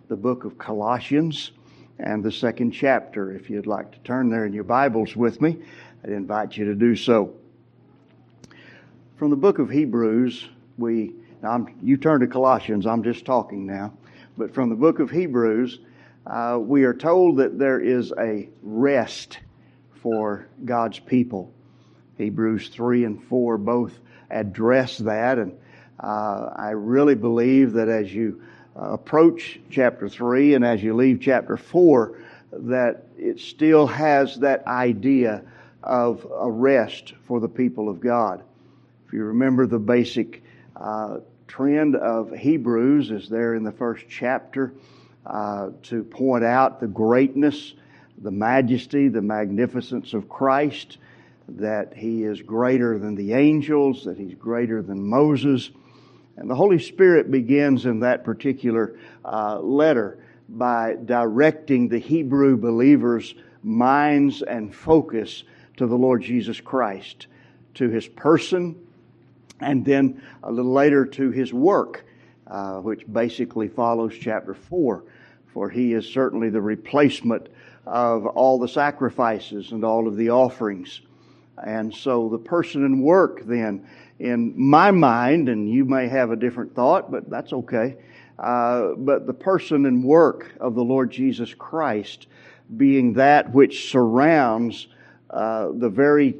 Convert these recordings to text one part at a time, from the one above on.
the book of Colossians and the second chapter. If you'd like to turn there in your Bibles with me, I'd invite you to do so. From the book of Hebrews, you turn to Colossians, I'm just talking now, but from the book of Hebrews, we are told that there is a rest for God's people. Hebrews 3 and 4 both address that, and I really believe that as you approach chapter 3 and as you leave chapter 4, that it still has that idea of a rest for the people of God. If you remember, the basic trend of Hebrews is there in the first chapter to point out the greatness, the majesty, the magnificence of Christ, that He is greater than the angels, that He's greater than Moses. And the Holy Spirit begins in that particular letter by directing the Hebrew believers' minds and focus to the Lord Jesus Christ, to His person, and then a little later to His work, which basically follows chapter 4. For He is certainly the replacement of all the sacrifices and all of the offerings. And so the person and work then, in my mind, and you may have a different thought, but that's okay, but the person and work of the Lord Jesus Christ being that which surrounds the very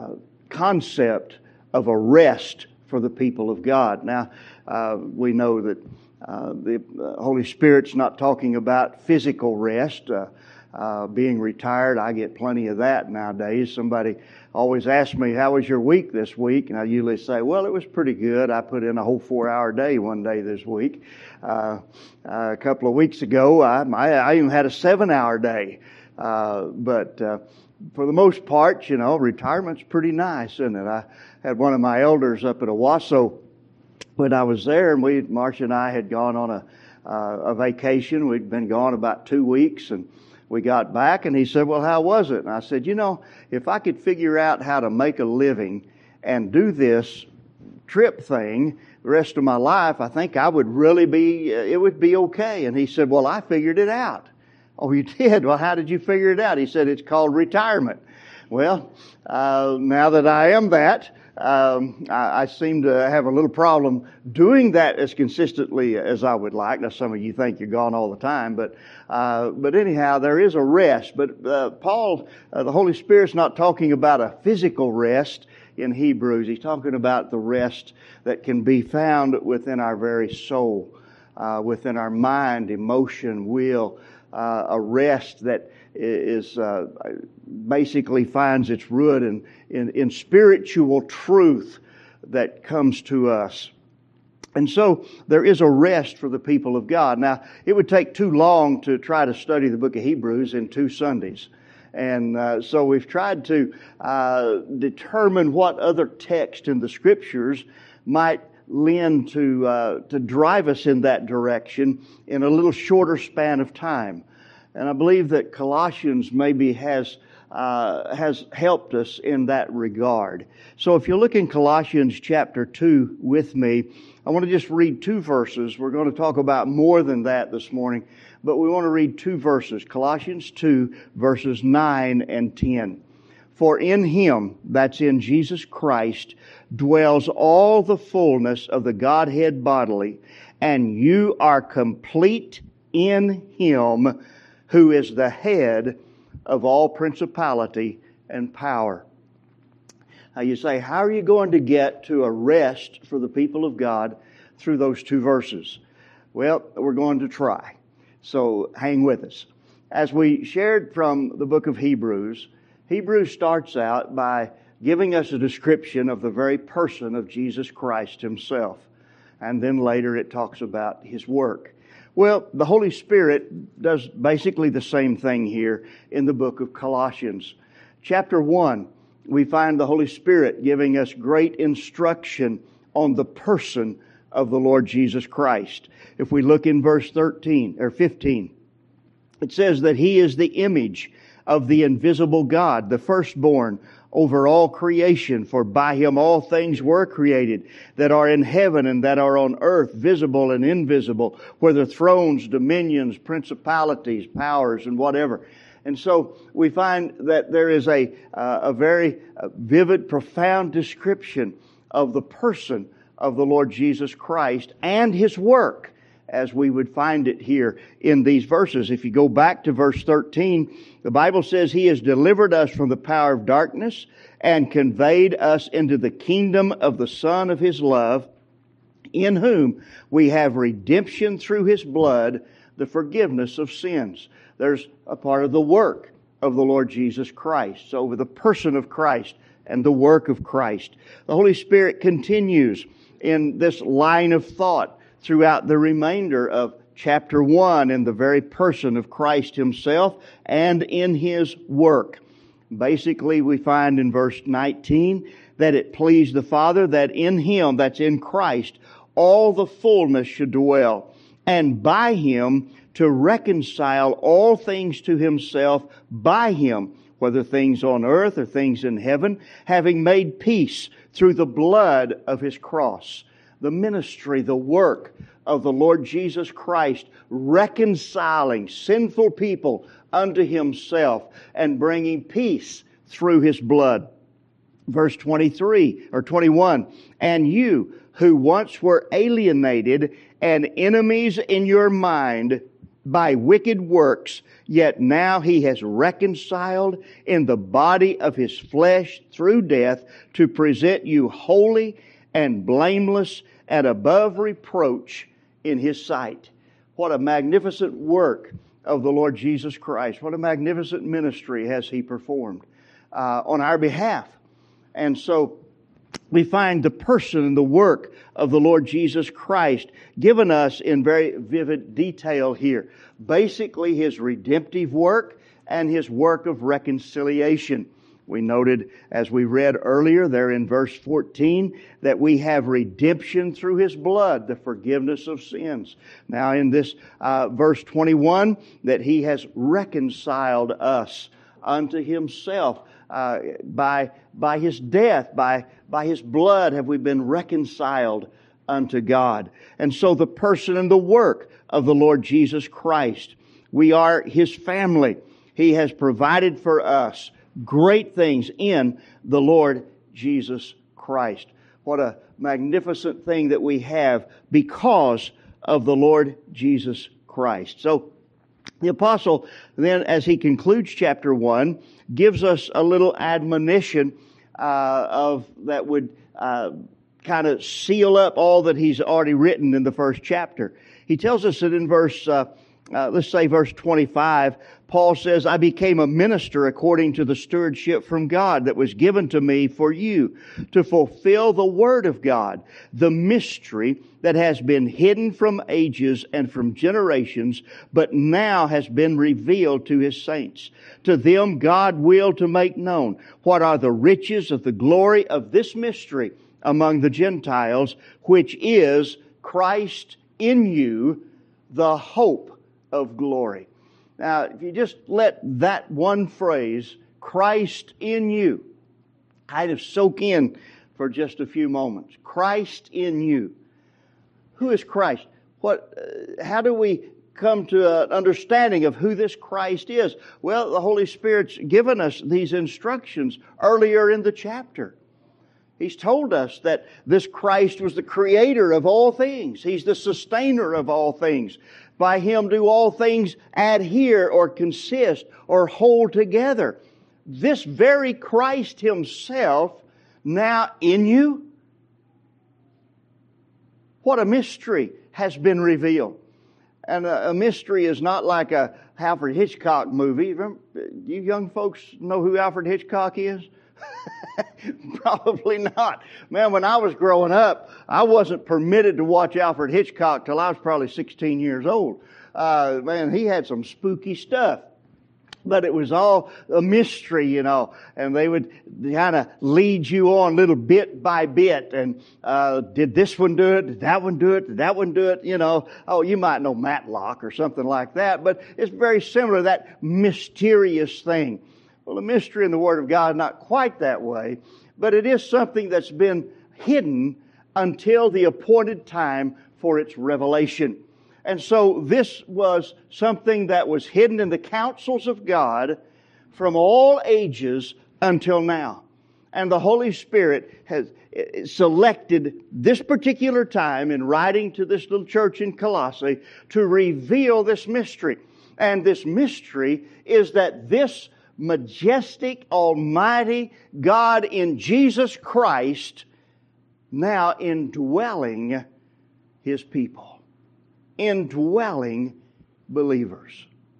concept of a rest for the people of God. Now, we know that the Holy Spirit's not talking about physical rest, being retired. I get plenty of that nowadays. Somebody always asks me, how was your week this week? And I usually say, well, it was pretty good. I put in a whole 4-hour day one day this week. A couple of weeks ago, I even had a 7-hour day. But for the most part, retirement's pretty nice, isn't it? I had one of my elders up at Owasso when I was there, and Marcia and I had gone on a vacation. We'd been gone about 2 weeks, and we got back, and he said, well, how was it? And I said, if I could figure out how to make a living and do this trip thing the rest of my life, I think it would be okay. And he said, well, I figured it out. Oh, you did? Well, how did you figure it out? He said, it's called retirement. Well, now that I am that, I seem to have a little problem doing that as consistently as I would like. Now, some of you think you're gone all the time, but anyhow, there is a rest. But Paul, the Holy Spirit's not talking about a physical rest in Hebrews. He's talking about the rest that can be found within our very soul, within our mind, emotion, will, a rest that is basically finds its root in spiritual truth that comes to us. And so there is a rest for the people of God. Now, it would take too long to try to study the book of Hebrews in 2 Sundays. And so we've tried to determine what other text in the Scriptures might lend to drive us in that direction in a little shorter span of time. And I believe that Colossians maybe has helped us in that regard. So if you look in Colossians chapter 2 with me, I want to just read 2 verses. We're going to talk about more than that this morning, but we want to read 2 verses. Colossians 2, verses 9 and 10. For in Him, that's in Jesus Christ, dwells all the fullness of the Godhead bodily, and you are complete in Him, who is the head of all principality and power. Now you say, how are you going to get to a rest for the people of God through those 2 verses? Well, we're going to try. So hang with us. As we shared from the book of Hebrews, Hebrews starts out by giving us a description of the very person of Jesus Christ Himself. And then later it talks about His work. Well, the Holy Spirit does basically the same thing here in the book of Colossians. Chapter 1, we find the Holy Spirit giving us great instruction on the person of the Lord Jesus Christ. If we look in verse 13 or 15, it says that He is the image of the invisible God, the firstborn over all creation. For by Him all things were created, that are in heaven and that are on earth, visible and invisible, whether thrones, dominions, principalities, powers, and whatever. And so we find that there is a very vivid, profound description of the person of the Lord Jesus Christ and His work, as we would find it here in these verses. If you go back to verse 13, the Bible says, He has delivered us from the power of darkness and conveyed us into the kingdom of the Son of His love, in whom we have redemption through His blood, the forgiveness of sins. There's a part of the work of the Lord Jesus Christ. So with the person of Christ and the work of Christ, the Holy Spirit continues in this line of thought throughout the remainder of chapter 1 in the very person of Christ Himself and in His work. Basically, we find in verse 19 that it pleased the Father that in Him, that's in Christ, all the fullness should dwell, and by Him to reconcile all things to Himself by Him, whether things on earth or things in heaven, having made peace through the blood of His cross. The ministry, the work of the Lord Jesus Christ, reconciling sinful people unto Himself and bringing peace through His blood. Verse 23 or 21, and you who once were alienated and enemies in your mind by wicked works, yet now He has reconciled in the body of His flesh through death to present you holy and blameless and above reproach in His sight. What a magnificent work of the Lord Jesus Christ. What a magnificent ministry has He performed on our behalf. And so we find the person and the work of the Lord Jesus Christ given us in very vivid detail here. Basically, His redemptive work and His work of reconciliation. We noted, as we read earlier there in verse 14, that we have redemption through His blood, the forgiveness of sins. Now in this verse 21, that He has reconciled us unto Himself by His death, by His blood have we been reconciled unto God. And so the person and the work of the Lord Jesus Christ, we are His family. He has provided for us great things in the Lord Jesus Christ. What a magnificent thing that we have because of the Lord Jesus Christ. So the apostle then, as he concludes chapter 1, gives us a little admonition of that would kind of seal up all that he's already written in the first chapter. He tells us that in verse 25, Paul says, I became a minister according to the stewardship from God that was given to me for you, to fulfill the word of God, the mystery that has been hidden from ages and from generations, but now has been revealed to His saints. To them God willed to make known what are the riches of the glory of this mystery among the Gentiles, which is Christ in you, the hope of glory. Now, if you just let that one phrase, Christ in you, kind of soak in for just a few moments. Christ in you. Who is Christ? How do we come to an understanding of who this Christ is? Well, the Holy Spirit's given us these instructions earlier in the chapter. He's told us that this Christ was the creator of all things. He's the sustainer of all things. By Him do all things adhere or consist or hold together. This very Christ Himself now in you. What a mystery has been revealed. And a mystery is not like a Alfred Hitchcock movie. Remember, you young folks know who Alfred Hitchcock is? Probably not. Man, when I was growing up, I wasn't permitted to watch Alfred Hitchcock till I was probably 16 years old. Man, he had some spooky stuff. But it was all a mystery, you know, and they would kind of lead you on little bit by bit. And did this one do it? Did that one do it? Did that one do it? You know, oh, you might know Matlock or something like that, but it's very similar, that mysterious thing. Well, the mystery in the Word of God is not quite that way, but it is something that's been hidden until the appointed time for its revelation. And so this was something that was hidden in the counsels of God from all ages until now. And the Holy Spirit has selected this particular time in writing to this little church in Colossae to reveal this mystery. And this mystery is that this majestic, almighty God in Jesus Christ now indwelling His people. Indwelling believers.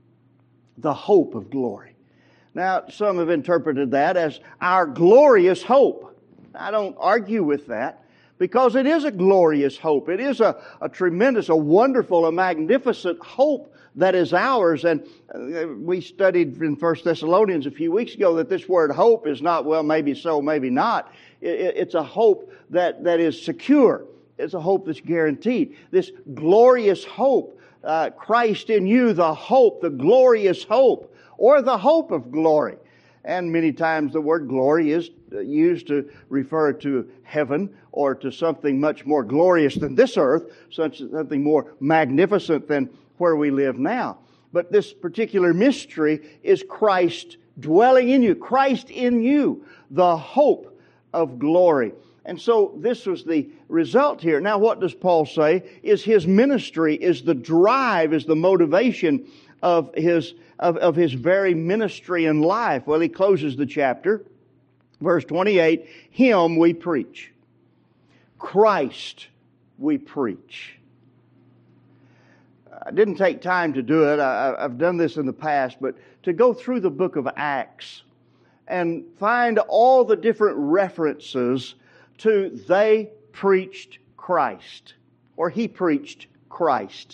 The hope of glory. Now, some have interpreted that as our glorious hope. I don't argue with that, because it is a glorious hope. It is a tremendous, a wonderful, a magnificent hope that is ours. And we studied in 1 Thessalonians a few weeks ago that this word hope is not, well, maybe so, maybe not. It's a hope that is secure. It's a hope that's guaranteed. This glorious hope, Christ in you, the hope, the glorious hope, or the hope of glory. And many times the word glory is used to refer to heaven or to something much more glorious than this earth, something more magnificent than where we live now. But this particular mystery is Christ dwelling in you, Christ in you, the hope of glory. And so this was the result here. Now what does Paul say? Is his ministry, is the drive, is the motivation of his very ministry and life. Well, he closes the chapter. Verse 28, Him we preach. Christ we preach. I didn't take time to do it. I've done this in the past, but to go through the book of Acts and find all the different references to they preached Christ, or he preached Christ.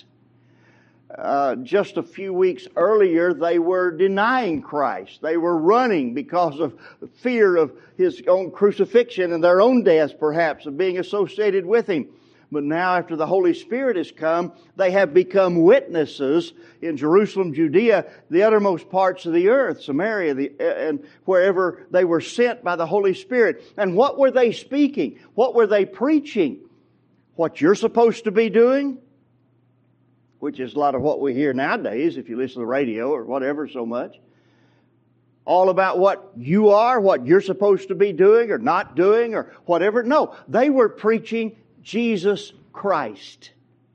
Just a few weeks earlier, they were denying Christ. They were running because of fear of His own crucifixion and their own death, perhaps, of being associated with Him. But now, after the Holy Spirit has come, they have become witnesses in Jerusalem, Judea, the uttermost parts of the earth, Samaria, and wherever they were sent by the Holy Spirit. And what were they speaking? What were they preaching? What you're supposed to be doing? Which is a lot of what we hear nowadays, if you listen to the radio or whatever so much. All about what you are, what you're supposed to be doing or not doing or whatever. No, they were preaching Jesus Christ.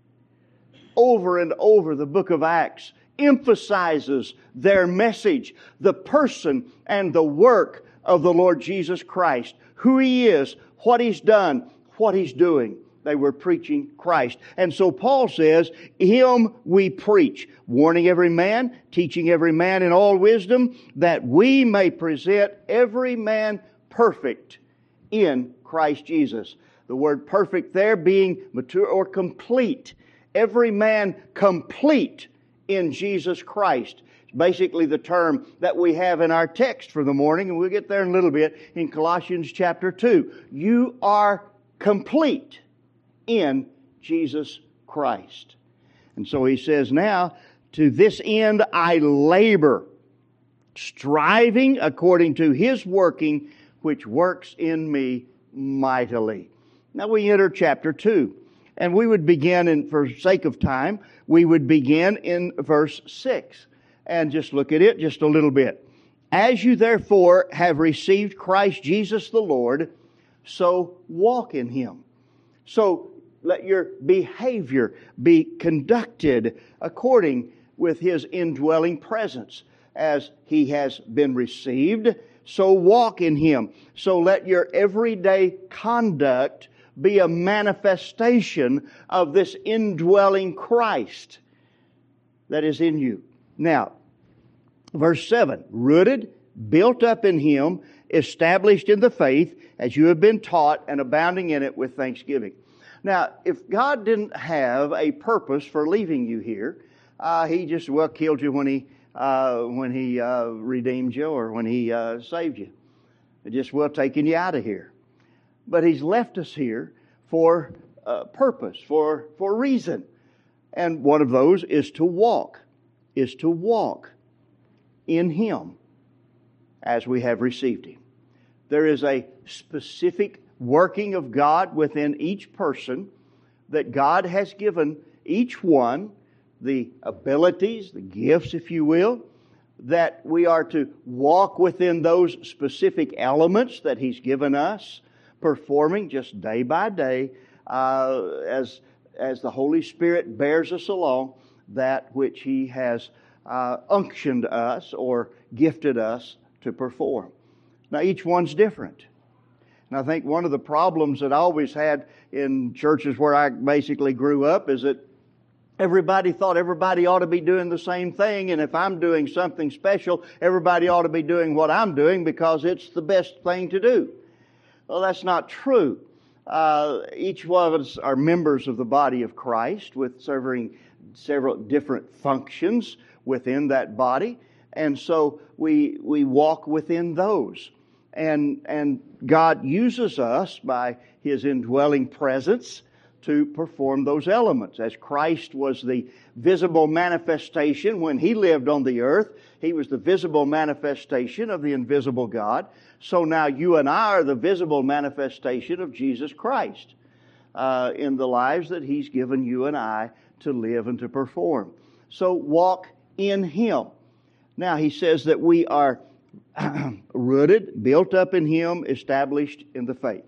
Over and over, the book of Acts emphasizes their message, the person and the work of the Lord Jesus Christ, who He is, what He's done, what He's doing. They were preaching Christ. And so Paul says, Him we preach, warning every man, teaching every man in all wisdom, that we may present every man perfect in Christ Jesus. The word perfect there being mature or complete. Every man complete in Jesus Christ. It's basically the term that we have in our text for the morning, and we'll get there in a little bit in Colossians chapter 2. You are complete in Jesus Christ. And so he says, now, to this end I labor, striving according to His working, which works in me mightily. Now we enter chapter 2. And we would begin, for sake of time, we would begin in verse 6. And just look at it just a little bit. As you therefore have received Christ Jesus the Lord, so walk in Him. So let your behavior be conducted according with His indwelling presence. As He has been received, so walk in Him. So let your everyday conduct be a manifestation of this indwelling Christ that is in you. Now, verse 7, rooted, built up in Him, established in the faith, as you have been taught, and abounding in it with thanksgiving. Now, if God didn't have a purpose for leaving you here, He just, killed you when He when He redeemed you or when He saved you. It just will taking you out of here. But He's left us here for purpose, for reason. And one of those is to walk in Him as we have received Him. There is a specific working of God within each person that God has given each one the abilities, the gifts, if you will, that we are to walk within those specific elements that He's given us, performing just day by day as the Holy Spirit bears us along that which He has unctioned us or gifted us to perform. Now, each one's different. And I think one of the problems that I always had in churches where I basically grew up is that everybody thought everybody ought to be doing the same thing, and if I'm doing something special, everybody ought to be doing what I'm doing because it's the best thing to do. Well, that's not true. Each one of us are members of the body of Christ with serving several different functions within that body, and so we walk within those. And God uses us by His indwelling presence to perform those elements. As Christ was the visible manifestation when He lived on the earth, He was the visible manifestation of the invisible God. So now you and I are the visible manifestation of Jesus Christ in the lives that He's given you and I to live and to perform. So walk in Him. Now He says that we are rooted, built up in Him, established in the faith.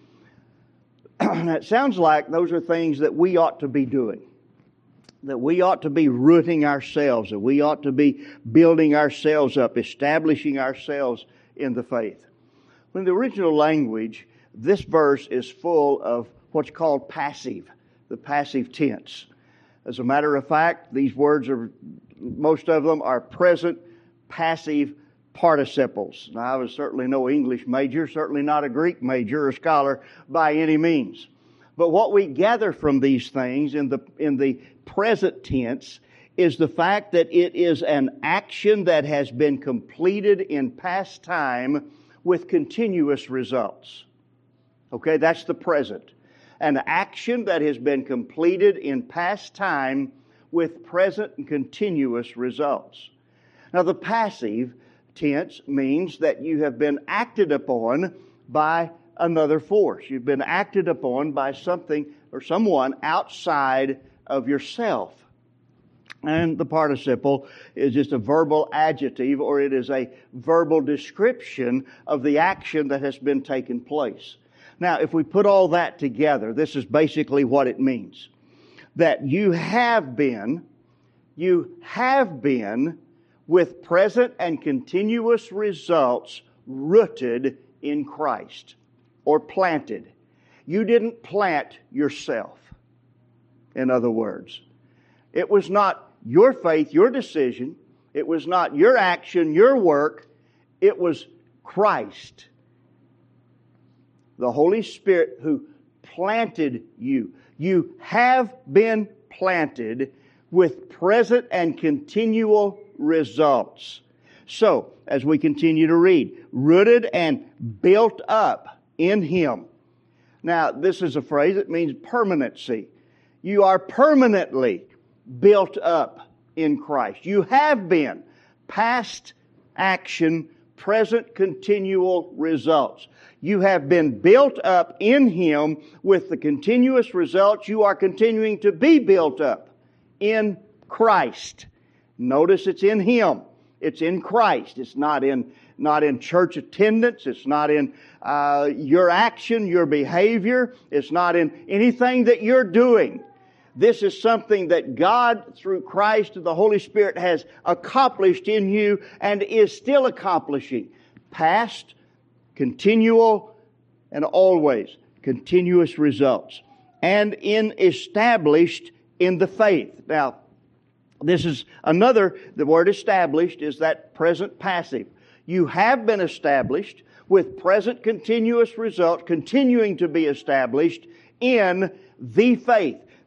Now, it sounds like those are things that we ought to be doing. That we ought to be rooting ourselves. That we ought to be building ourselves up, establishing ourselves in the faith. In the original language, this verse is full of what's called passive, the passive tense. As a matter of fact, these words most of them are present passive participles. Now, I was certainly no English major, certainly not a Greek major or scholar by any means. But what we gather from these things in the present tense is the fact that it is an action that has been completed in past time with continuous results. Okay, that's the present. An action that has been completed in past time with present and continuous results. Now, the passive tense means that you have been acted upon by another force. You've been acted upon by something or someone outside of yourself. And the participle is just a verbal adjective, or it is a verbal description of the action that has been taken place. Now, if we put all that together, this is basically what it means. That you have been with present and continuous results rooted in Christ or planted. You didn't plant yourself, in other words. It was not your faith, your decision. It was not your action, your work. It was Christ, the Holy Spirit, who planted you. You have been planted with present and continual results. So, as we continue to read, rooted and built up in Him. Now, this is a phrase that means permanency. You are permanently built up in Christ. You have been. Past action, present continual results. You have been built up in Him with the continuous results. You are continuing to be built up in Christ. Notice it's in Him. It's in Christ. It's not in church attendance. It's not in your action, your behavior. It's not in anything that you're doing. This is something that God, through Christ and the Holy Spirit, has accomplished in you and is still accomplishing. Past, continual, and always continuous results. And established in the faith. Now, this is the word established is that present passive. You have been established with present continuous result, continuing to be established in the faith.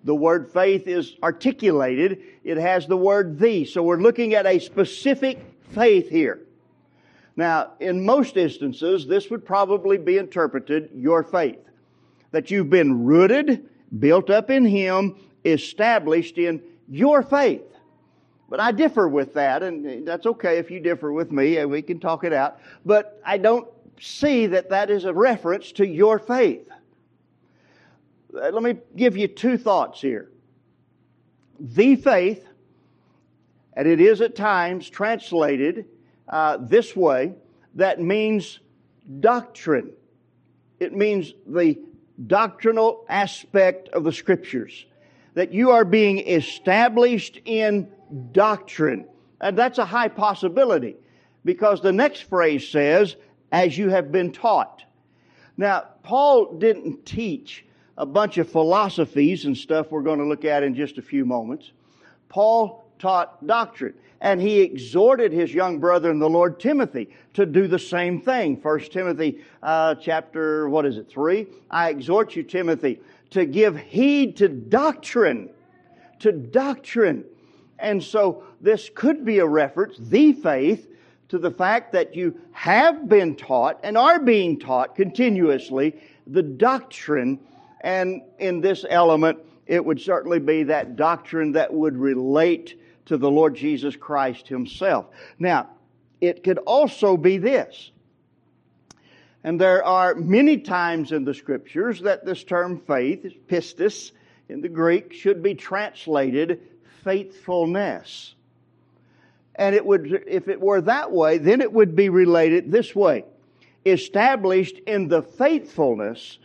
the word faith is articulated. It has the word the. So we're looking at a specific faith here. Now, in most instances, this would probably be interpreted your faith. That you've been rooted, built up in Him, established in your faith. But I differ with that, and that's okay if you differ with me, and we can talk it out. But I don't see that that is a reference to your faith. Let me give you two thoughts here. The faith, and it is at times translated this way, that means doctrine. It means the doctrinal aspect of the Scriptures. That you are being established in doctrine. And that's a high possibility, because the next phrase says, as you have been taught. Now, Paul didn't teach a bunch of philosophies and stuff we're going to look at in just a few moments. Paul taught doctrine. And he exhorted his young brother in the Lord, Timothy, to do the same thing. 1 Timothy chapter, 3? I exhort you, Timothy, to give heed to doctrine. To doctrine. And so this could be a reference, the faith, to the fact that you have been taught and are being taught continuously the doctrine. And in this element, it would certainly be that doctrine that would relate to the Lord Jesus Christ Himself. Now, it could also be this. And there are many times in the Scriptures that this term faith, pistis in the Greek, should be translated faithfulness. And it would, if it were that way, then it would be related this way. Established in the faithfulness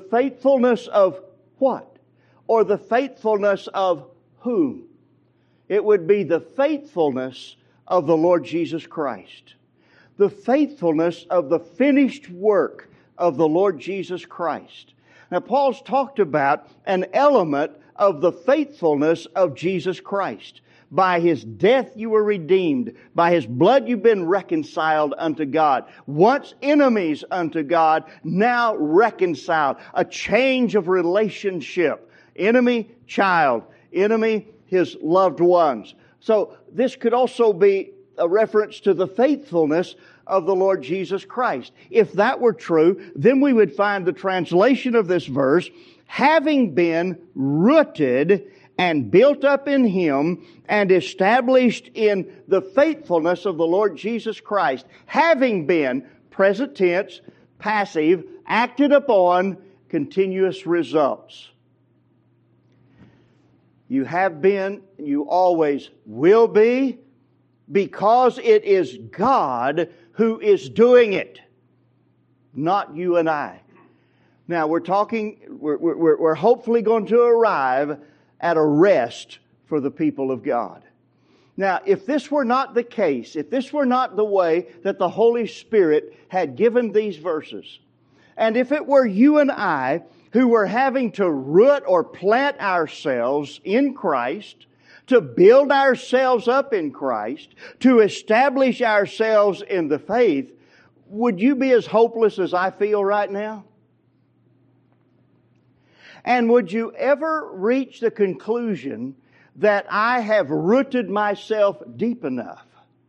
of what? Or the faithfulness of whom? It would be the faithfulness of the Lord Jesus Christ. The faithfulness of the finished work of the Lord Jesus Christ. Now, Paul's talked about an element of the faithfulness of Jesus Christ. By His death you were redeemed. By His blood you've been reconciled unto God. Once enemies unto God, now reconciled. A change of relationship. Enemy, child. Enemy, His loved ones. So this could also be a reference to the faithfulness of the Lord Jesus Christ. If that were true, then we would find the translation of this verse, having been rooted and built up in Him and established in the faithfulness of the Lord Jesus Christ, having been, present tense, passive, acted upon, continuous results. You have been, you always will be, because it is God who is doing it, not you and I. Now we're hopefully going to arrive at a rest for the people of God. Now, if this were not the case, if this were not the way that the Holy Spirit had given these verses, and if it were you and I who were having to root or plant ourselves in Christ, to build ourselves up in Christ, to establish ourselves in the faith, would you be as hopeless as I feel right now? And would you ever reach the conclusion that I have rooted myself deep enough?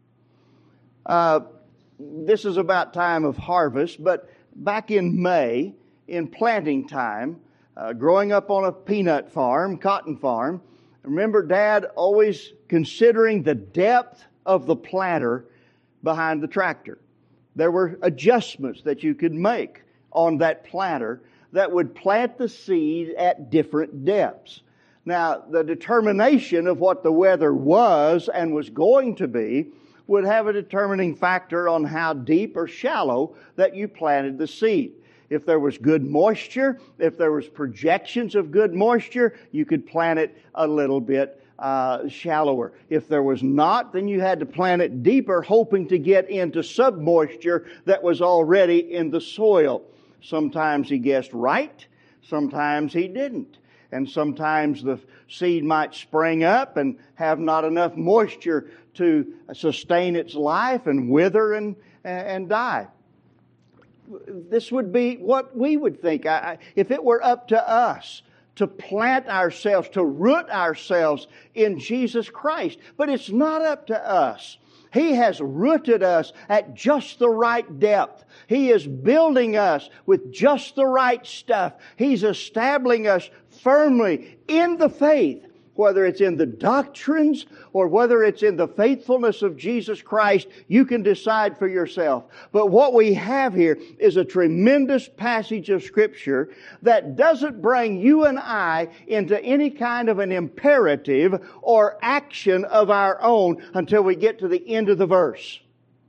This is about time of harvest, but back in May, in planting time, growing up on a peanut farm, cotton farm, I remember Dad always considering the depth of the planter behind the tractor. There were adjustments that you could make on that planter that would plant the seed at different depths. Now, the determination of what the weather was and was going to be would have a determining factor on how deep or shallow that you planted the seed. If there was good moisture, if there was projections of good moisture, you could plant it a little bit shallower. If there was not, then you had to plant it deeper, hoping to get into submoisture that was already in the soil. Sometimes he guessed right, sometimes he didn't. And sometimes the seed might spring up and have not enough moisture to sustain its life and wither and die. This would be what we would think. If it were up to us to plant ourselves, to root ourselves in Jesus Christ. But it's not up to us. He has rooted us at just the right depth. He is building us with just the right stuff. He's establishing us firmly in the faith, whether it's in the doctrines or whether it's in the faithfulness of Jesus Christ. You can decide for yourself. But what we have here is a tremendous passage of Scripture that doesn't bring you and I into any kind of an imperative or action of our own until we get to the end of the verse.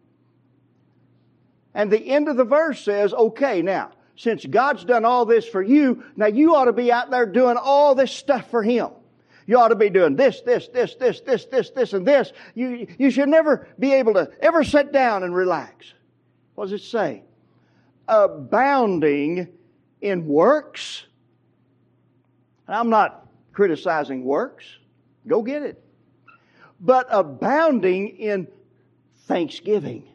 And the end of the verse says, okay, now, since God's done all this for you, now you ought to be out there doing all this stuff for Him. You ought to be doing this, and this. You should never be able to ever sit down and relax. What does it say? Abounding in works. And I'm not criticizing works. Go get it. But abounding in thanksgiving.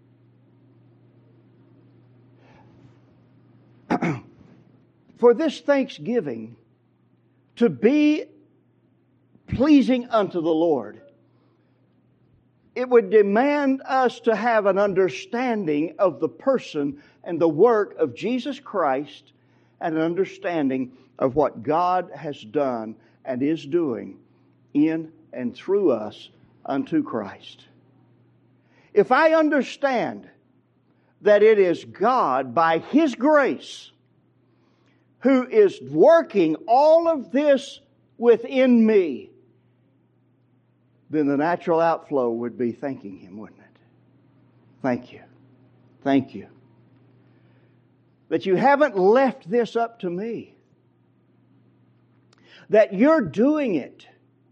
For this thanksgiving to be pleasing unto the Lord, it would demand us to have an understanding of the person and the work of Jesus Christ and an understanding of what God has done and is doing in and through us unto Christ. If I understand that it is God by His grace who is working all of this within me, then the natural outflow would be thanking Him, wouldn't it? Thank you. Thank you. That you haven't left this up to me. That you're doing it.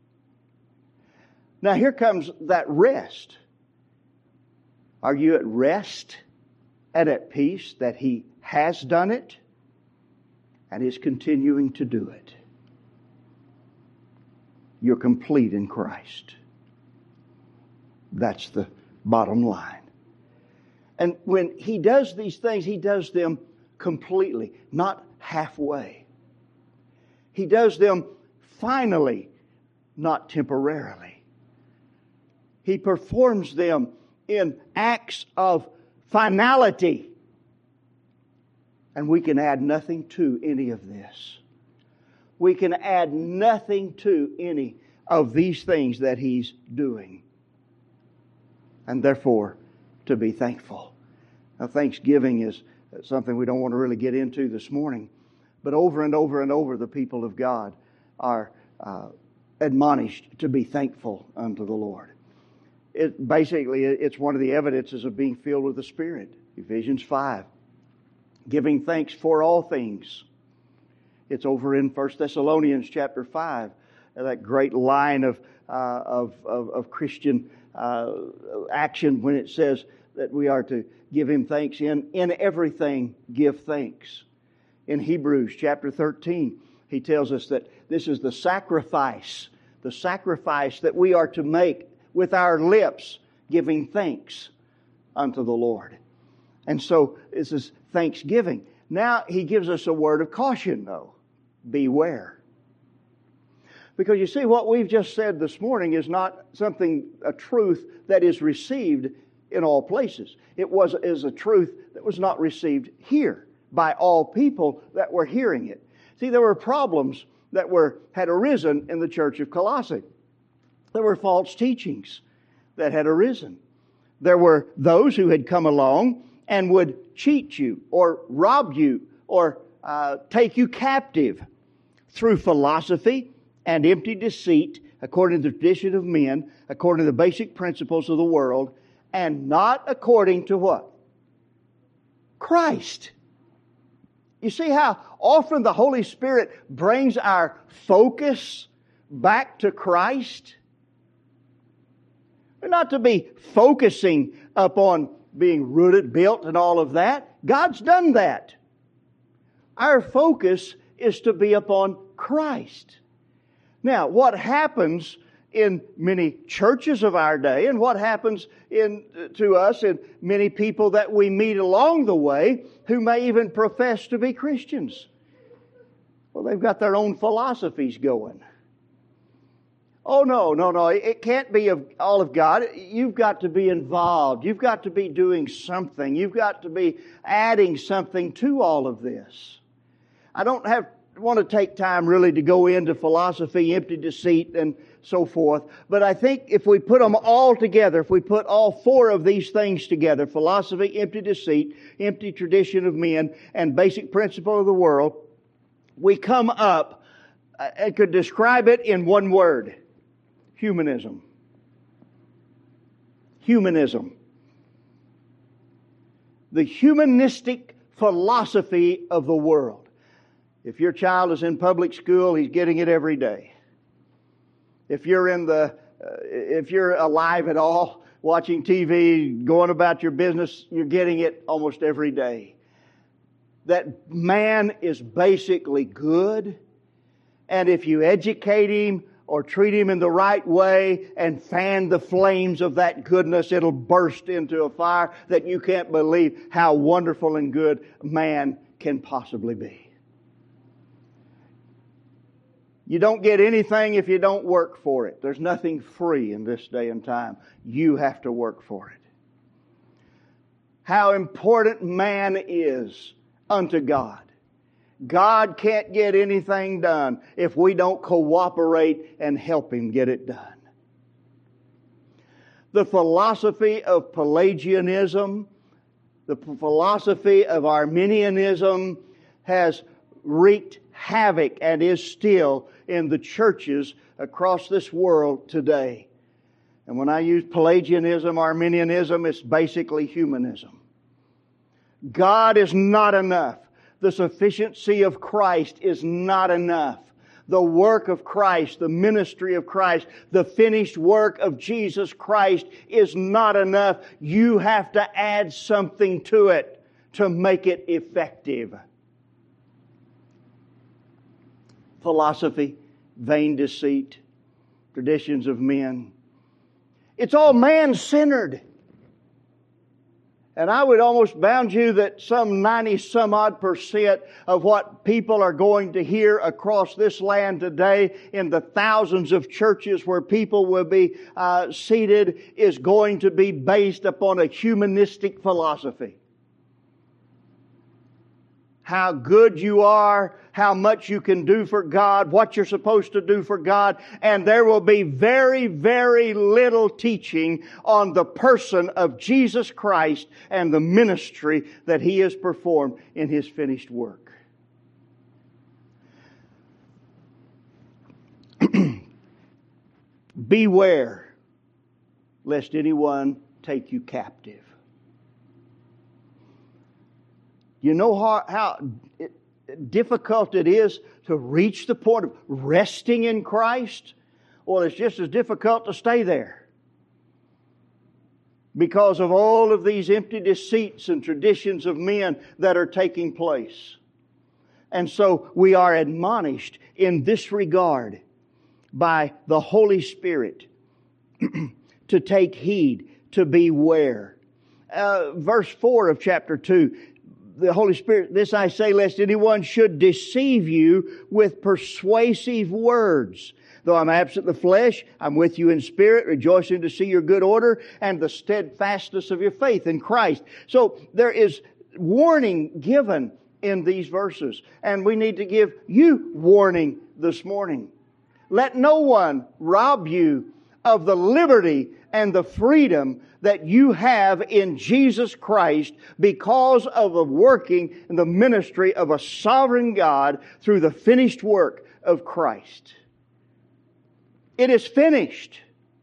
Now here comes that rest. Are you at rest and at peace that He has done it and is continuing to do it? You're complete in Christ. That's the bottom line. And when He does these things, He does them completely, not halfway. He does them finally, not temporarily. He performs them in acts of finality. And we can add nothing to any of this. We can add nothing to any of these things that He's doing. And therefore, to be thankful. Now, thanksgiving is something we don't want to really get into this morning. But over and over and over, the people of God are admonished to be thankful unto the Lord. It's one of the evidences of being filled with the Spirit. Ephesians 5. Giving thanks for all things. It's over in 1 Thessalonians chapter 5. That great line of Christian action when it says that we are to give Him thanks in everything, give thanks. In Hebrews chapter 13, he tells us that this is the sacrifice that we are to make with our lips, giving thanks unto the Lord. And so this is thanksgiving. Now he gives us a word of caution, though. Beware. Because you see, what we've just said this morning is not a truth that is received in all places. It is a truth that was not received here by all people that were hearing it. See, there were problems that had arisen in the church of Colossae. There were false teachings that had arisen. There were those who had come along and would cheat you or rob you or take you captive through philosophy and empty deceit, according to the tradition of men, according to the basic principles of the world, and not according to what? Christ. You see how often the Holy Spirit brings our focus back to Christ? We're not to be focusing upon being rooted, built, and all of that. God's done that. Our focus is to be upon Christ. Now, what happens in many churches of our day, and what happens to us and many people that we meet along the way who may even profess to be Christians, Well, they've got their own philosophies going. Oh, no. It can't be all of God. You've got to be involved. You've got to be doing something. You've got to be adding something to all of this. I don't want to take time really to go into philosophy, empty deceit, and so forth. But I think if we put them all together, if we put all four of these things together, philosophy, empty deceit, empty tradition of men, and basic principle of the world, we come up, I could describe it in one word: humanism. Humanism. The humanistic philosophy of the world. If your child is in public school, he's getting it every day. If you're alive at all, watching TV, going about your business, you're getting it almost every day. That man is basically good, and if you educate him or treat him in the right way and fan the flames of that goodness, it'll burst into a fire that you can't believe how wonderful and good man can possibly be. You don't get anything if you don't work for it. There's nothing free in this day and time. You have to work for it. How important man is unto God. God can't get anything done if we don't cooperate and help Him get it done. The philosophy of Pelagianism, the philosophy of Arminianism has wreaked havoc and is still in the churches across this world today. And when I use Pelagianism, Arminianism, it's basically humanism. God is not enough. The sufficiency of Christ is not enough. The work of Christ, the ministry of Christ, the finished work of Jesus Christ is not enough. You have to add something to it to make it effective. Philosophy, vain deceit, traditions of men. It's all man-centered. And I would almost bound you that some 90-some-odd% of what people are going to hear across this land today in the thousands of churches where people will be seated is going to be based upon a humanistic philosophy. How good you are, how much you can do for God, what you're supposed to do for God, and there will be very, very little teaching on the person of Jesus Christ and the ministry that He has performed in His finished work. Beware lest anyone take you captive. You know how difficult it is to reach the point of resting in Christ? Well, it's just as difficult to stay there. Because of all of these empty deceits and traditions of men that are taking place. And so we are admonished in this regard by the Holy Spirit to take heed, to beware. Verse 4 of chapter 2. The Holy Spirit, this I say, lest anyone should deceive you with persuasive words. Though I'm absent in the flesh, I'm with you in spirit, rejoicing to see your good order and the steadfastness of your faith in Christ. So there is warning given in these verses. And we need to give you warning this morning. Let no one rob you of the liberty and the freedom that you have in Jesus Christ because of the working and the ministry of a sovereign God through the finished work of Christ. It is finished.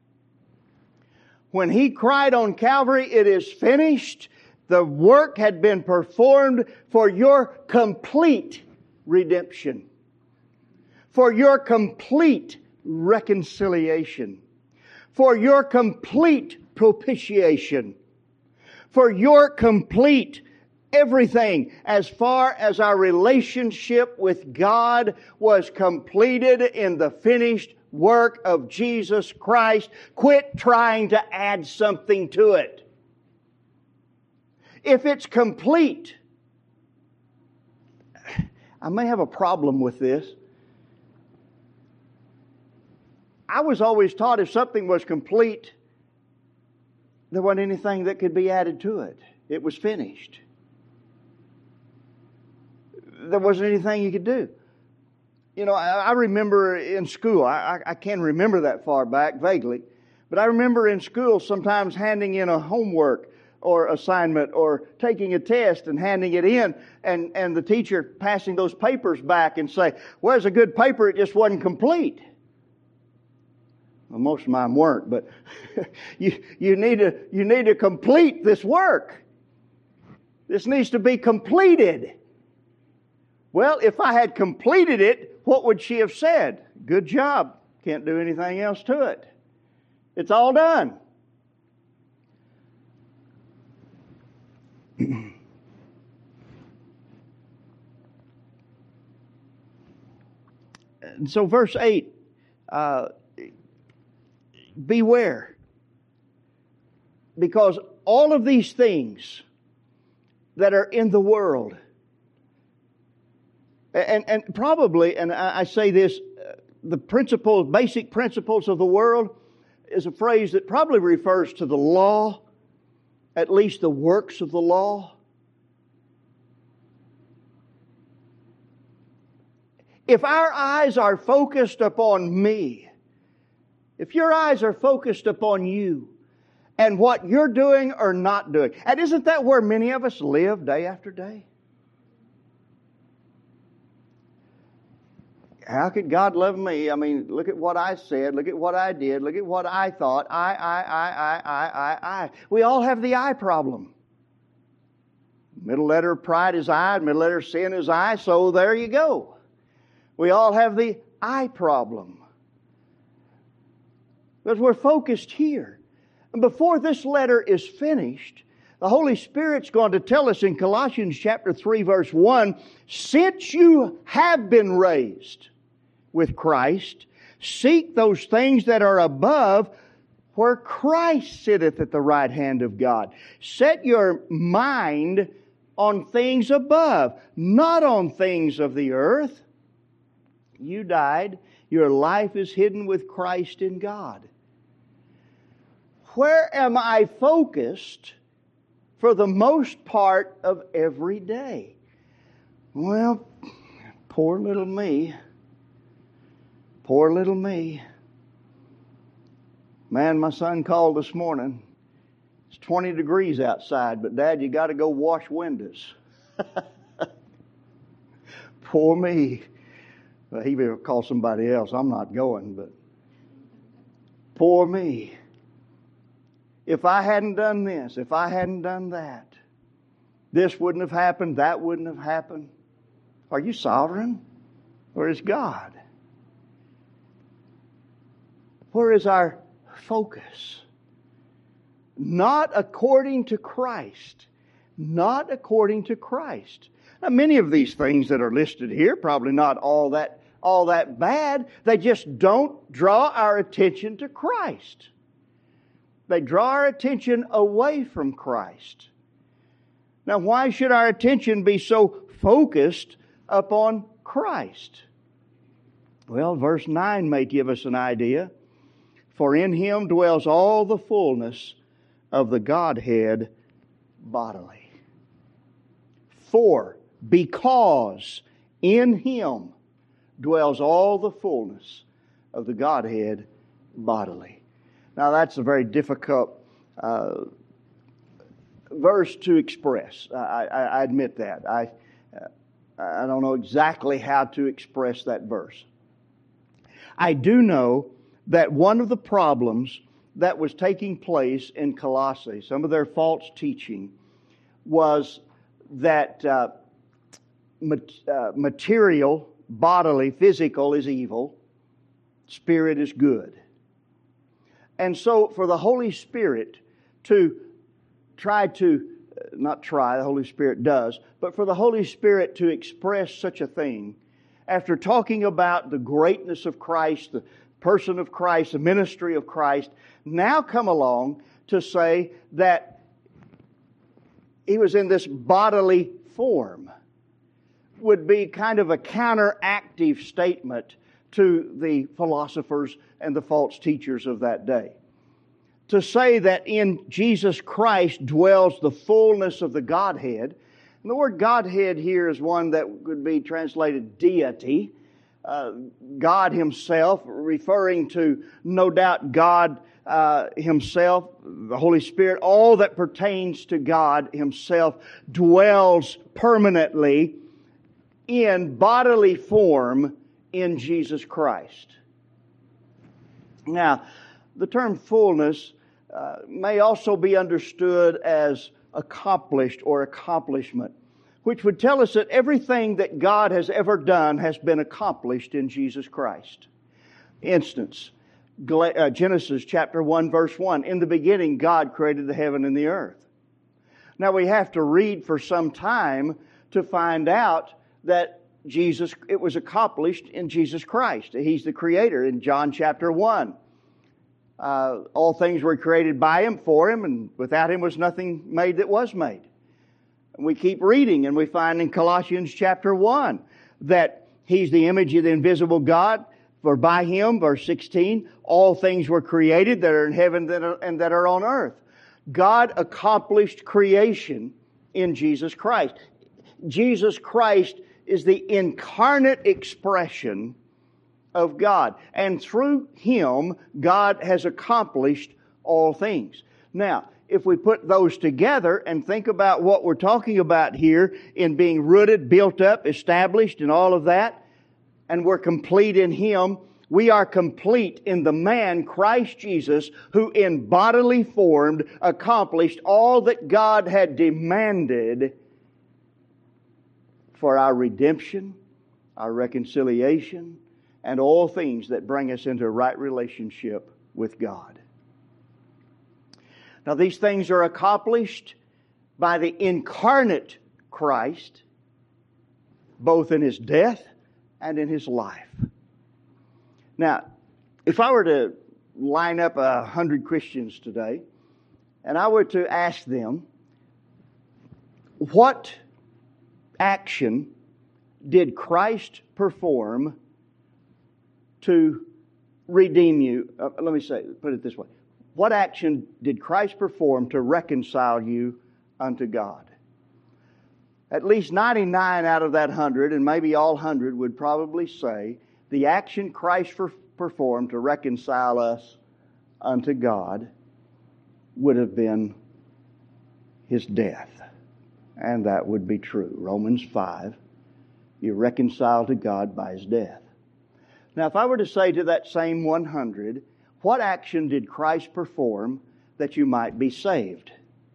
When He cried on Calvary, it is finished. The work had been performed for your complete redemption, for your complete reconciliation, for your complete propitiation, for your complete everything as far as our relationship with God was completed in the finished work of Jesus Christ. Quit trying to add something to it. If it's complete, I may have a problem with this. I was always taught if something was complete, there wasn't anything that could be added to it. It was finished. There wasn't anything you could do. You know, I remember in school, I can remember that far back vaguely, but I remember in school sometimes handing in a homework or assignment or taking a test and handing it in and the teacher passing those papers back and say, well, there's a good paper, it just wasn't complete. Well, most of mine weren't, but you need to complete this work. This needs to be completed. Well, if I had completed it, what would she have said? Good job. Can't do anything else to it. It's all done. And so verse 8, beware. Because all of these things that are in the world, and probably, and I say this, the principles, basic principles of the world is a phrase that probably refers to the law, at least the works of the law. If our eyes are focused upon me, if your eyes are focused upon you and what you're doing or not doing, and isn't that where many of us live day after day? How could God love me? I mean, look at what I said. Look at what I did. Look at what I thought. I. We all have the I problem. Middle letter of pride is I. Middle letter of sin is I. So there you go. We all have the I problem. Because we're focused here. And before this letter is finished, the Holy Spirit's going to tell us in Colossians chapter 3 verse 1, since you have been raised with Christ, seek those things that are above, where Christ sitteth at the right hand of God. Set your mind on things above, not on things of the earth. You died. Your life is hidden with Christ in God. Where am I focused for the most part of every day? Well, poor little me. Poor little me. Man, my son called this morning. It's 20 degrees outside, but Dad, you got to go wash windows. Poor me. Well, he will call somebody else. I'm not going, but poor me. If I hadn't done this, if I hadn't done that, this wouldn't have happened, that wouldn't have happened. Are you sovereign? Or is God? Where is our focus? Not according to Christ. Not according to Christ. Now, many of these things that are listed here, probably not all that bad. They just don't draw our attention to Christ. They draw our attention away from Christ. Now, why should our attention be so focused upon Christ? Well, verse 9 may give us an idea. For in Him dwells all the fullness of the Godhead bodily. For, because in Him dwells all the fullness of the Godhead bodily. Now that's a very difficult verse to express. I admit that. I don't know exactly how to express that verse. I do know that one of the problems that was taking place in Colossae, some of their false teaching, was that material, bodily, physical is evil, spirit is good. And so for the Holy Spirit to the Holy Spirit does, but for the Holy Spirit to express such a thing, after talking about the greatness of Christ, the person of Christ, the ministry of Christ, now come along to say that He was in this bodily form. would be kind of a counteractive statement to the philosophers and the false teachers of that day. To say that in Jesus Christ dwells the fullness of the Godhead, and the word Godhead here is one that could be translated deity, God Himself, referring to, no doubt, God Himself, the Holy Spirit, all that pertains to God Himself dwells permanently in bodily form in Jesus Christ. Now, the term fullness may also be understood as accomplished or accomplishment, which would tell us that everything that God has ever done has been accomplished in Jesus Christ. Instance, Genesis chapter 1 verse 1, in the beginning God created the heaven and the earth. Now we have to read for some time to find out that it was accomplished in Jesus Christ. He's the creator in John chapter 1. All things were created by Him, for Him, and without Him was nothing made that was made. And we keep reading, and we find in Colossians chapter 1 that He's the image of the invisible God, for by Him, verse 16, all things were created that are in heaven and that are on earth. God accomplished creation in Jesus Christ. Jesus Christ is the incarnate expression of God. And through Him, God has accomplished all things. Now, if we put those together and think about what we're talking about here in being rooted, built up, established, and all of that, and we're complete in Him, we are complete in the man, Christ Jesus, who in bodily form accomplished all that God had demanded for our redemption, our reconciliation, and all things that bring us into a right relationship with God. Now, these things are accomplished by the incarnate Christ, both in His death and in His life. Now, if I were to line up 100 Christians today, and I were to ask them, what action did Christ perform to redeem you? Let me put it this way. What action did Christ perform to reconcile you unto God? At least 99 out of that 100, and maybe all 100, would probably say the action Christ performed to reconcile us unto God would have been His death. And that would be true. Romans 5, you're reconciled to God by His death. Now, if I were to say to that same 100, what action did Christ perform that you might be saved?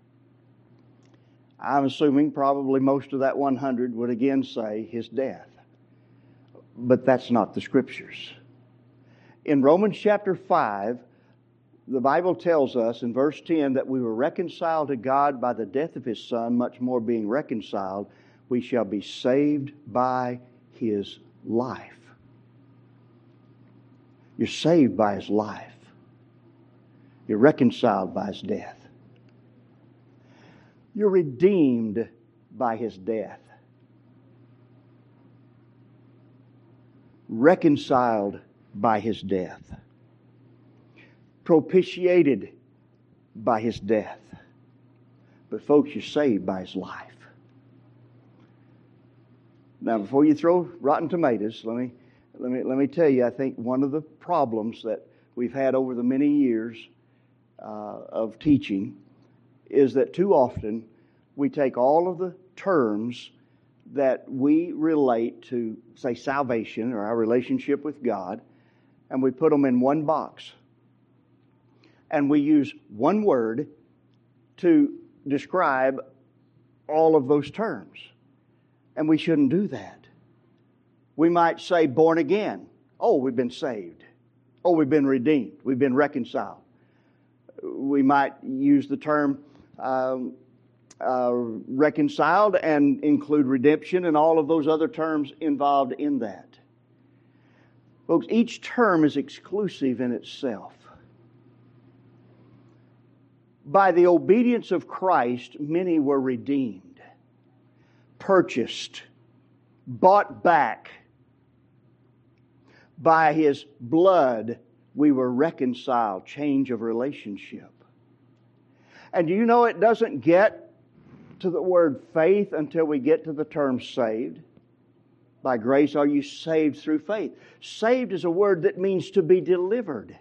I'm assuming probably most of that 100 would again say His death. But that's not the Scriptures. In Romans chapter 5, the Bible tells us in verse 10 that we were reconciled to God by the death of His Son, much more being reconciled, we shall be saved by His life. You're saved by His life. You're reconciled by His death. You're redeemed by His death. Reconciled by His death. Propitiated by His death. But folks, you're saved by His life. Now, before you throw rotten tomatoes, let me tell you, I think one of the problems that we've had over the many years of teaching is that too often we take all of the terms that we relate to, say, salvation or our relationship with God, and we put them in one box. And we use one word to describe all of those terms. And we shouldn't do that. We might say born again. Oh, we've been saved. Oh, we've been redeemed. We've been reconciled. We might use the term reconciled and include redemption and all of those other terms involved in that. Folks, each term is exclusive in itself. By the obedience of Christ, many were redeemed, purchased, bought back. By His blood, we were reconciled. Change of relationship. And do you know it doesn't get to the word faith until we get to the term saved? By grace are you saved through faith. Saved is a word that means to be delivered.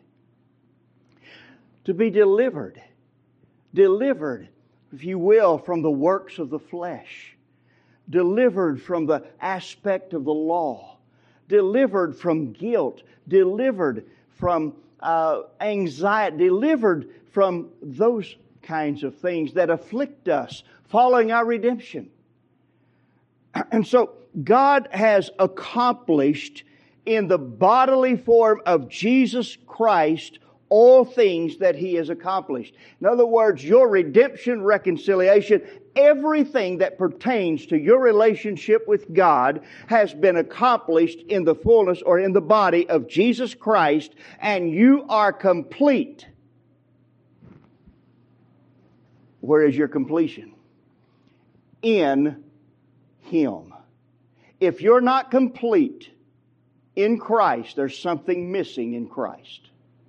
To be delivered. Delivered, if you will, from the works of the flesh. Delivered from the aspect of the law. Delivered from guilt. Delivered from anxiety. Delivered from those kinds of things that afflict us following our redemption. And so God has accomplished in the bodily form of Jesus Christ all things that He has accomplished. In other words, your redemption, reconciliation, everything that pertains to your relationship with God has been accomplished in the fullness or in the body of Jesus Christ, and you are complete. Where is your completion? In Him. If you're not complete in Christ, there's something missing in Christ.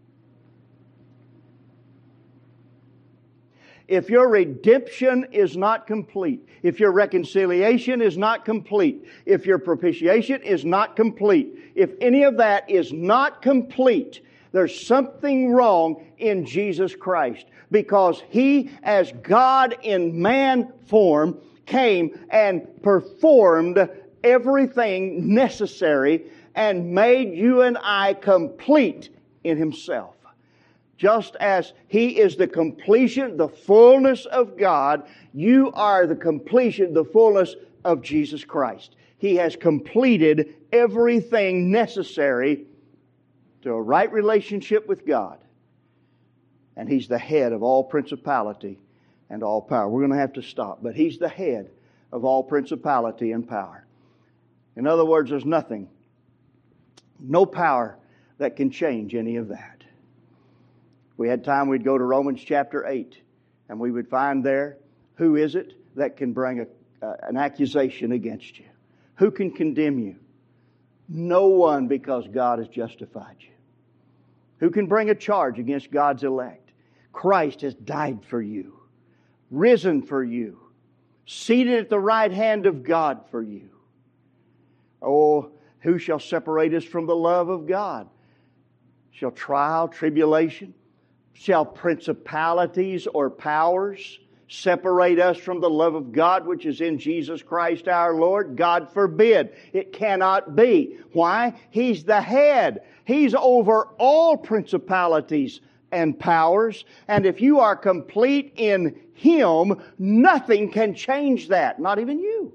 If your redemption is not complete, if your reconciliation is not complete, if your propitiation is not complete, if any of that is not complete, there's something wrong in Jesus Christ. Because He, as God in man form, came and performed everything necessary and made you and I complete in Himself. Just as He is the completion, the fullness of God, you are the completion, the fullness of Jesus Christ. He has completed everything necessary to a right relationship with God. And He's the head of all principality and all power. We're going to have to stop, but He's the head of all principality and power. In other words, there's nothing, no power that can change any of that. If we had time, we'd go to Romans chapter 8, and we would find there, who is it that can bring an accusation against you? Who can condemn you? No one, because God has justified you. Who can bring a charge against God's elect? Christ has died for you, risen for you, seated at the right hand of God for you. Oh, who shall separate us from the love of God? Shall trial, tribulation, shall principalities or powers separate us from the love of God which is in Jesus Christ our Lord? God forbid. It cannot be. Why? He's the head. He's over all principalities and powers. And if you are complete in Him, nothing can change that. Not even you.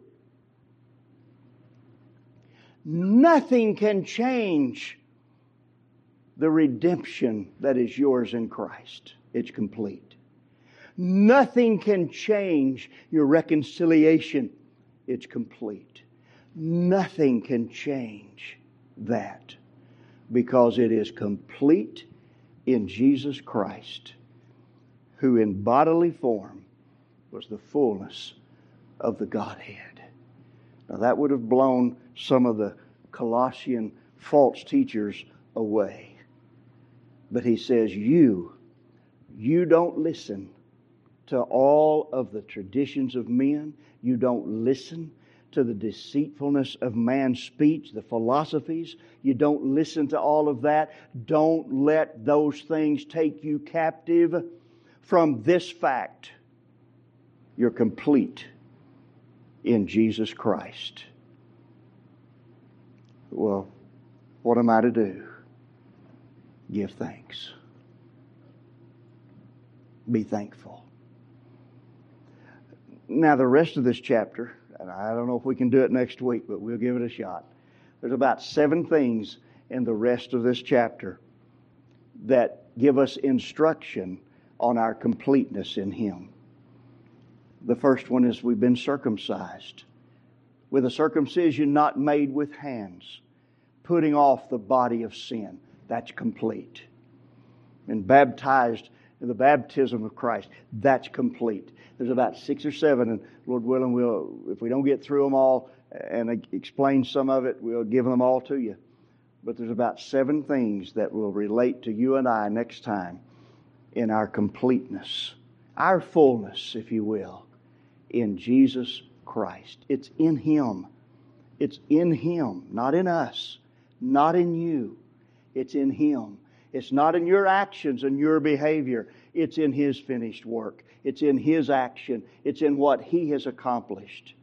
Nothing can change the redemption that is yours in Christ. It's complete. Nothing can change your reconciliation. It's complete. Nothing can change that because it is complete in Jesus Christ, who in bodily form was the fullness of the Godhead. Now that would have blown some of the Colossian false teachers away. But he says, you don't listen to all of the traditions of men. You don't listen to the deceitfulness of man's speech, the philosophies. You don't listen to all of that. Don't let those things take you captive from this fact. You're complete in Jesus Christ. Well, what am I to do? Give thanks. Be thankful. Now the rest of this chapter, and I don't know if we can do it next week, but we'll give it a shot. There's about 7 things in the rest of this chapter that give us instruction on our completeness in Him. The first one is we've been circumcised with a circumcision not made with hands, putting off the body of sin. That's complete. And baptized the baptism of Christ. That's complete. There's about 6 or 7, and Lord willing, if we don't get through them all and explain some of it, we'll give them all to you. But there's about 7 things that will relate to you and I next time in our completeness, our fullness, if you will, in Jesus Christ. It's in Him. It's in Him, not in us, not in you. It's in Him. It's not in your actions and your behavior. It's in His finished work. It's in His action. It's in what He has accomplished.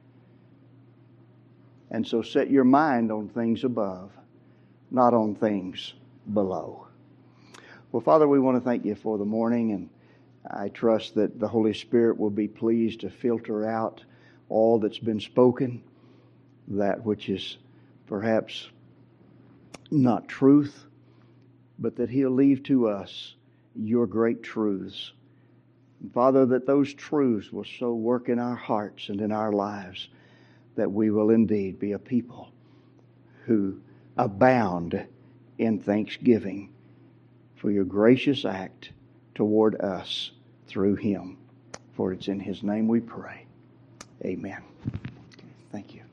And so set your mind on things above, not on things below. Well, Father, we want to thank You for the morning, and I trust that the Holy Spirit will be pleased to filter out all that's been spoken, that which is perhaps not truth, but that He'll leave to us Your great truths. And Father, that those truths will so work in our hearts and in our lives that we will indeed be a people who abound in thanksgiving for Your gracious act toward us through Him. For it's in His name we pray. Amen.